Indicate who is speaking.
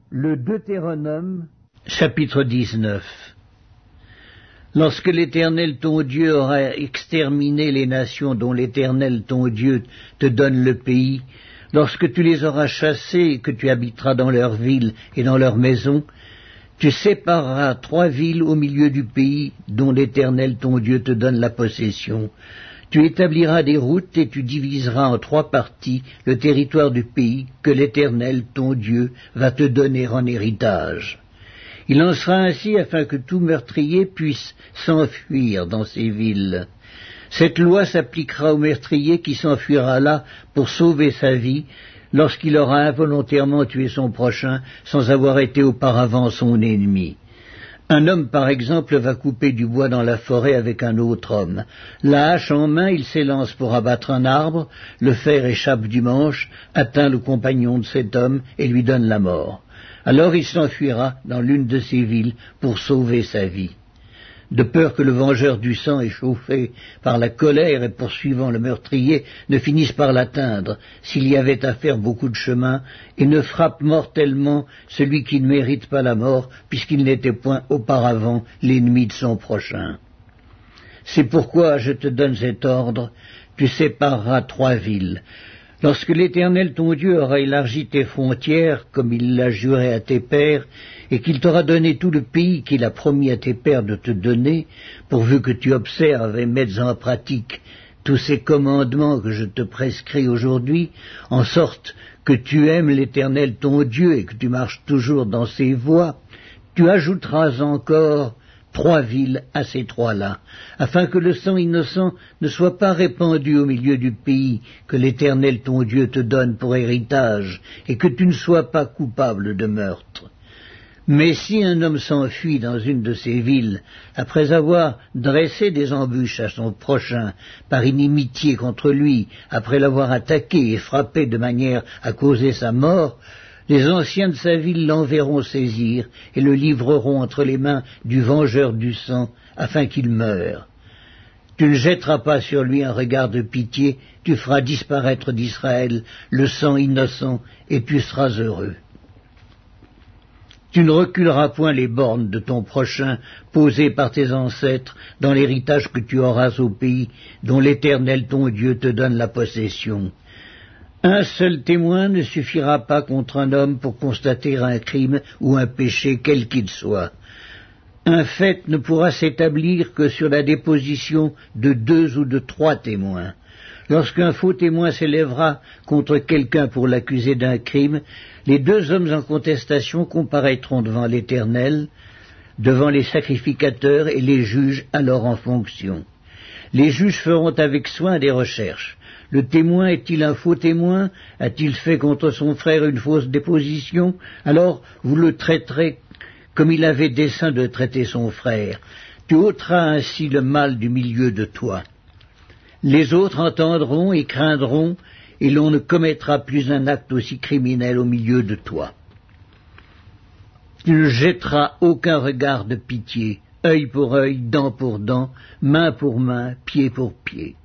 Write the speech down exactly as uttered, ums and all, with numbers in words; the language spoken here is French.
Speaker 1: Le Deutéronome, chapitre dix-neuf. Lorsque l'Éternel ton Dieu aura exterminé les nations dont l'Éternel ton Dieu te donne le pays, lorsque tu les auras chassées et que tu habiteras dans leurs villes et dans leurs maisons, tu sépareras trois villes au milieu du pays dont l'Éternel ton Dieu te donne la possession. Tu établiras des routes et tu diviseras en trois parties le territoire du pays que l'Éternel ton Dieu va te donner en héritage. Il en sera ainsi afin que tout meurtrier puisse s'enfuir dans ces villes. Cette loi s'appliquera au meurtrier qui s'enfuira là pour sauver sa vie, lorsqu'il aura involontairement tué son prochain sans avoir été auparavant son ennemi. Un homme, par exemple, va couper du bois dans la forêt avec un autre homme. La hache en main, il s'élance pour abattre un arbre, le fer échappe du manche, atteint le compagnon de cet homme et lui donne la mort. Alors il s'enfuira dans l'une de ces villes pour sauver sa vie. De peur que le vengeur du sang, échauffé par la colère et poursuivant le meurtrier, ne finisse par l'atteindre, s'il y avait à faire beaucoup de chemin, et ne frappe mortellement celui qui ne mérite pas la mort, puisqu'il n'était point auparavant l'ennemi de son prochain. C'est pourquoi je te donne cet ordre, tu sépareras trois villes. Lorsque l'Éternel ton Dieu aura élargi tes frontières, comme il l'a juré à tes pères, et qu'il t'aura donné tout le pays qu'il a promis à tes pères de te donner, pourvu que tu observes et mettes en pratique tous ces commandements que je te prescris aujourd'hui, en sorte que tu aimes l'Éternel ton Dieu et que tu marches toujours dans ses voies, tu ajouteras encore trois villes à ces trois-là, afin que le sang innocent ne soit pas répandu au milieu du pays que l'Éternel ton Dieu te donne pour héritage, et que tu ne sois pas coupable de meurtre. Mais si un homme s'enfuit dans une de ces villes, après avoir dressé des embûches à son prochain, par inimitié contre lui, après l'avoir attaqué et frappé de manière à causer sa mort, les anciens de sa ville l'enverront saisir et le livreront entre les mains du vengeur du sang, afin qu'il meure. Tu ne jetteras pas sur lui un regard de pitié, tu feras disparaître d'Israël le sang innocent, et tu seras heureux. Tu ne reculeras point les bornes de ton prochain, posées par tes ancêtres, dans l'héritage que tu auras au pays, dont l'Éternel ton Dieu te donne la possession. Un seul témoin ne suffira pas contre un homme pour constater un crime ou un péché quel qu'il soit. Un fait ne pourra s'établir que sur la déposition de deux ou de trois témoins. Lorsqu'un faux témoin s'élèvera contre quelqu'un pour l'accuser d'un crime, les deux hommes en contestation comparaîtront devant l'Éternel, devant les sacrificateurs et les juges alors en fonction. Les juges feront avec soin des recherches. Le témoin est-il un faux témoin? A-t-il fait contre son frère une fausse déposition? Alors vous le traiterez comme il avait dessein de traiter son frère. Tu ôteras ainsi le mal du milieu de toi. Les autres entendront et craindront, et l'on ne commettra plus un acte aussi criminel au milieu de toi. Tu ne jetteras aucun regard de pitié, œil pour œil, dent pour dent, main pour main, pied pour pied.